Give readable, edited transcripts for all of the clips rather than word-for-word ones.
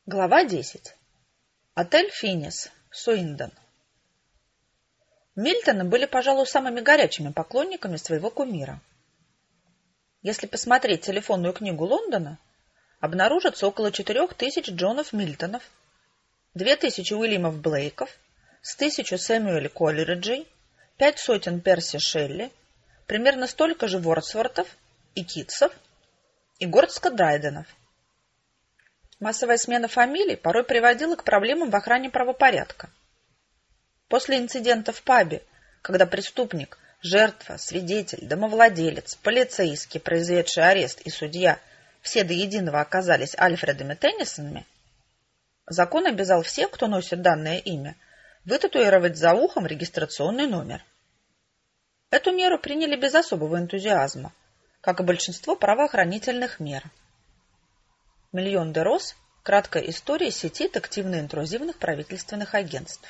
Глава 10. Отель «Финис», Суиндон. Мильтоны были, пожалуй, самыми горячими поклонниками своего кумира. Если посмотреть телефонную книгу Лондона, обнаружится около 4000 Джонов Мильтонов, 2000 Уильямов Блейков, с 1000 Сэмюэль Колериджей, 500 Перси Шелли, примерно столько же Вордсвортов и Китсов и горстка Драйденов. Массовая смена фамилий порой приводила к проблемам в охране правопорядка. После инцидента в пабе, когда преступник, жертва, свидетель, домовладелец, полицейский, произведший арест и судья все до единого оказались Альфредами Теннисонами, закон обязал всех, кто носит данное имя, вытатуировать за ухом регистрационный номер. Эту меру приняли без особого энтузиазма, как и большинство правоохранительных мер. «Миллион де роз» – краткая история сети детективно-интрузивных правительственных агентств.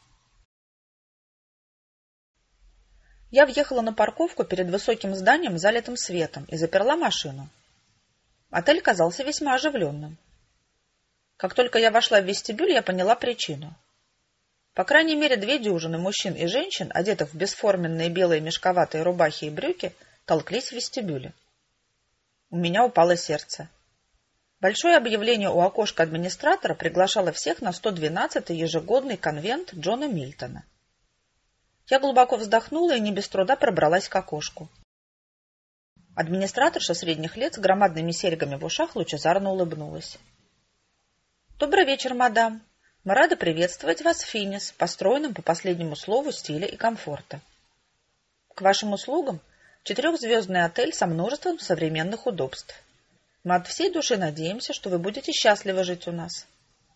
Я въехала на парковку перед высоким зданием, залитым светом, и заперла машину. Отель казался весьма оживленным. Как только я вошла в вестибюль, я поняла причину. По крайней мере, 2 дюжины мужчин и женщин, одетых в бесформенные белые мешковатые рубахи и брюки, толклись в вестибюле. У меня упало сердце. Большое объявление у окошка администратора приглашало всех на 112-й ежегодный конвент Джона Мильтона. Я глубоко вздохнула и не без труда пробралась к окошку. Администраторша средних лет с громадными серьгами в ушах лучезарно улыбнулась. «Добрый вечер, мадам. Мы рады приветствовать вас в «Финис», построенном по последнему слову стиля и комфорта. К вашим услугам 4-звездный отель со множеством современных удобств. Мы от всей души надеемся, что вы будете счастливы жить у нас».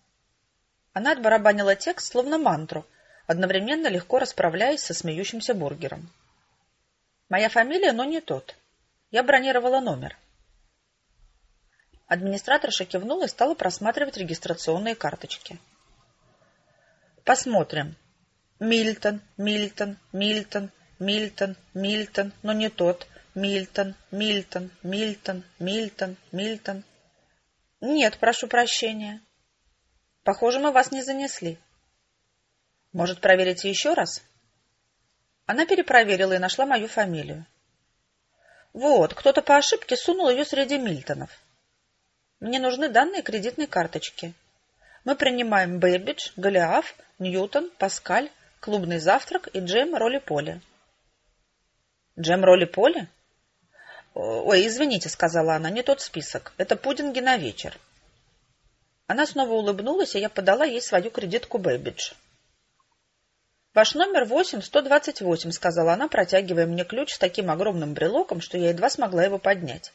Она отбарабанила текст, словно мантру, одновременно легко расправляясь со смеющимся бургером. «Моя фамилия, но не тот. Я бронировала номер». Администраторша кивнула и стала просматривать регистрационные карточки. «Посмотрим. Мильтон, Мильтон, Мильтон, Мильтон, Мильтон, но не тот. Мильтон, Мильтон, Мильтон, Мильтон, Мильтон. Нет, прошу прощения. Похоже, мы вас не занесли. Может, проверите еще раз?» Она перепроверила и нашла мою фамилию. Вот, кто-то по ошибке сунул ее среди Мильтонов. Мне нужны данные кредитной карточки. Мы принимаем Бэббидж, Голиаф, Ньютон, Паскаль, клубный завтрак и джем роли-поли. Джем роли-поли? «Ой, извините», — сказала она, — «не тот список. Это пудинги на вечер». Она снова улыбнулась, и я подала ей свою кредитку Бэббидж. «Ваш номер 8128», — сказала она, протягивая мне ключ с таким огромным брелоком, что я едва смогла его поднять.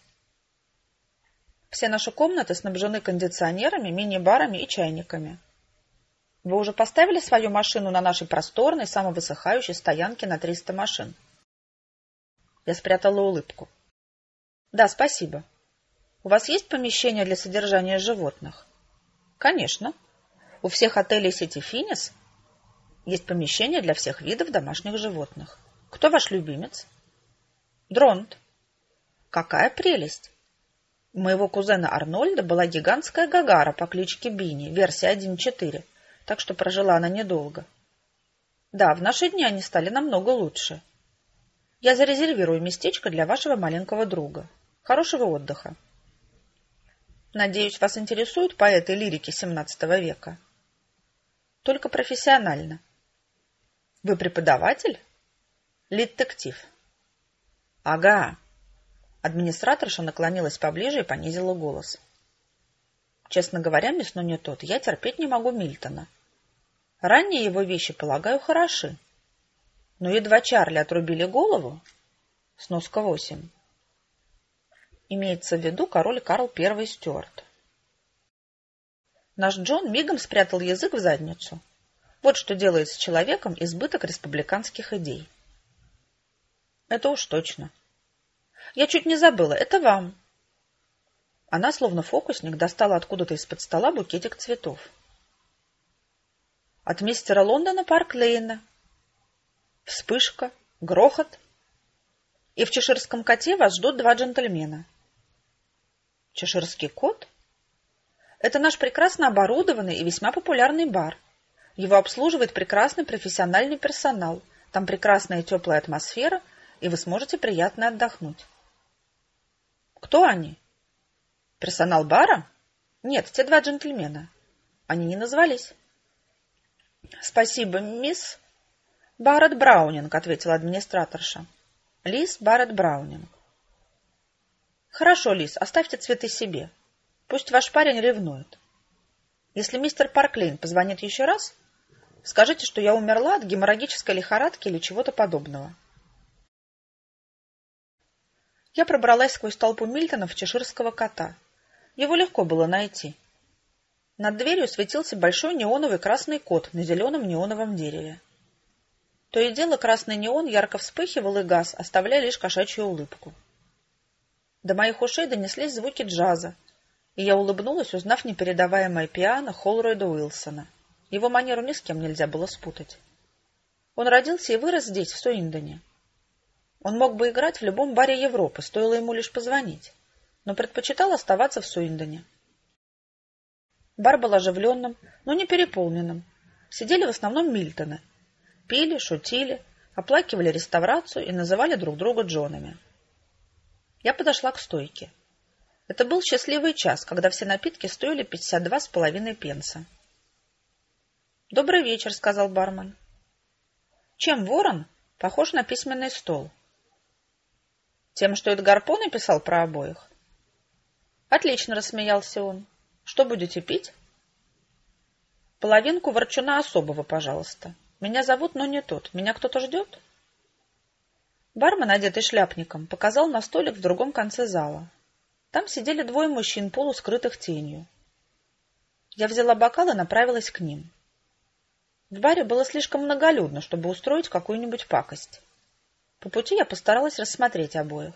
«Все наши комнаты снабжены кондиционерами, мини-барами и чайниками. Вы уже поставили свою машину на нашей просторной, самовысыхающей стоянке на 300 машин?» Я спрятала улыбку. «Да, спасибо. У вас есть помещение для содержания животных?» «Конечно. У всех отелей сети «Финис» есть помещение для всех видов домашних животных. Кто ваш любимец?» «Дронт». «Какая прелесть! У моего кузена Арнольда была гигантская гагара по кличке Бинни, версия 1.4, так что прожила она недолго. Да, в наши дни они стали намного лучше. Я зарезервирую местечко для вашего маленького друга. Хорошего отдыха. Надеюсь, вас интересуют поэты лирики XVII века? Только профессионально. Вы преподаватель? Детектив. Ага. Администраторша наклонилась поближе и понизила голос. Честно говоря, мисс, но не тот, я терпеть не могу Мильтона. Ранние его вещи, полагаю, хороши. Но едва Чарли отрубили голову... Сноска 8. Имеется в виду король Карл I Стюарт. Наш Джон мигом спрятал язык в задницу. Вот что делает с человеком избыток республиканских идей. Это уж точно. Я чуть не забыла, это вам. Она, словно фокусник, достала откуда-то из-под стола букетик цветов. От мистера Лондона Парк-Лейна. Вспышка, грохот. И в чеширском коте вас ждут 2 джентльмена. Чеширский кот? Это наш прекрасно оборудованный и весьма популярный бар. Его обслуживает прекрасный профессиональный персонал. Там прекрасная и теплая атмосфера, и вы сможете приятно отдохнуть. Кто они? Персонал бара? Нет, те два джентльмена. Они не назвались. Спасибо, мисс... Барретт Браунинг, ответила администраторша. Лиз Барретт Браунинг. Хорошо, Лиз, оставьте цветы себе. Пусть ваш парень ревнует. Если мистер Парклейн позвонит еще раз, скажите, что я умерла от геморрагической лихорадки или чего-то подобного. Я пробралась сквозь толпу Мильтонов чеширского кота. Его легко было найти. Над дверью светился большой неоновый красный кот на зеленом неоновом дереве. То и дело красный неон ярко вспыхивал и гас, оставляя лишь кошачью улыбку. До моих ушей донеслись звуки джаза, и я улыбнулась, узнав непередаваемое пиано Холройда Уилсона. Его манеру ни с кем нельзя было спутать. Он родился и вырос здесь, в Суиндоне. Он мог бы играть в любом баре Европы, стоило ему лишь позвонить, но предпочитал оставаться в Суиндоне. Бар был оживленным, но не переполненным. Сидели в основном Мильтоны. Пили, шутили, оплакивали реставрацию и называли друг друга Джонами. Я подошла к стойке. Это был счастливый час, когда все напитки стоили 52,5 пенса. «Добрый вечер», — сказал бармен. «Чем ворон похож на письменный стол?» «Тем, что Эдгар По написал про обоих». «Отлично», — рассмеялся он. «Что будете пить?» «Половинку ворчуна особого, пожалуйста. Меня зовут, но не тот. Меня кто-то ждет?» Бармен, одетый шляпником, показал на столик в другом конце зала. Там сидели двое мужчин, полускрытых тенью. Я взяла бокал и направилась к ним. В баре было слишком многолюдно, чтобы устроить какую-нибудь пакость. По пути я постаралась рассмотреть обоих.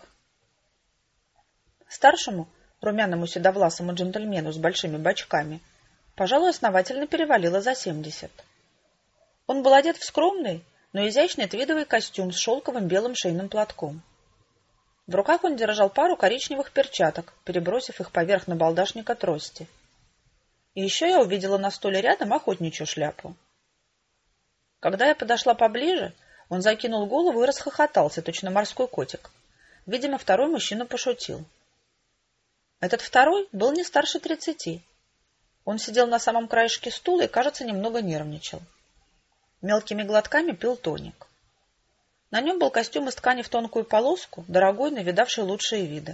Старшему, румяному седовласому джентльмену с большими бочками, пожалуй, основательно перевалило за 70. Он был одет в скромный, но изящный твидовый костюм с шелковым белым шейным платком. В руках он держал пару коричневых перчаток, перебросив их поверх набалдашника трости. И еще я увидела на столе рядом охотничью шляпу. Когда я подошла поближе, он закинул голову и расхохотался, точно морской котик. Видимо, второй мужчина пошутил. Этот второй был не старше 30. Он сидел на самом краешке стула и, кажется, немного нервничал. Мелкими глотками пил тоник. На нем был костюм из ткани в тонкую полоску, дорогой, но видавший лучшие виды.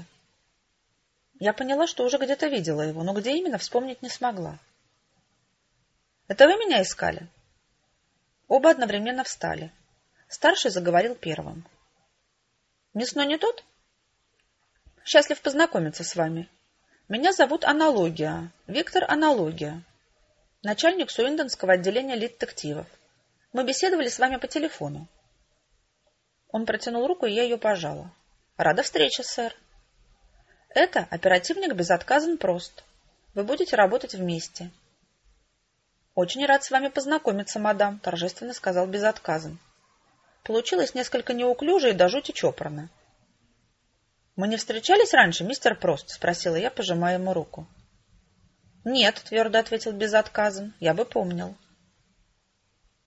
Я поняла, что уже где-то видела его, но где именно, вспомнить не смогла. «Это вы меня искали?» Оба одновременно встали. Старший заговорил первым. «Мясной не тот? Счастлив познакомиться с вами. Меня зовут Аналогия, Виктор Аналогия, начальник Суиндонского отделения лит-детективов. Мы беседовали с вами по телефону». Он протянул руку, и я ее пожала. «Рада встрече, сэр». «Это оперативник Безотказен Прост. Вы будете работать вместе». «Очень рад с вами познакомиться, мадам», — торжественно сказал Безотказен. Получилось несколько неуклюже и до жути чопорно. «Мы не встречались раньше, мистер Прост?» — спросила я, пожимая ему руку. «Нет», — твердо ответил Безотказен, — «я бы помнил».